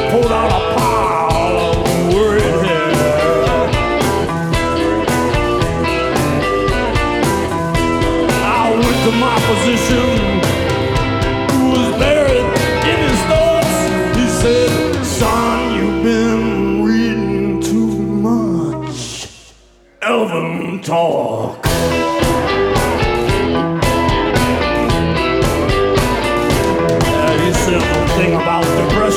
pulled out a pile of worried hair. I went to my physician, who was buried in his thoughts. He said, son, you've been reading too much Elvin talk. He said the thing about depression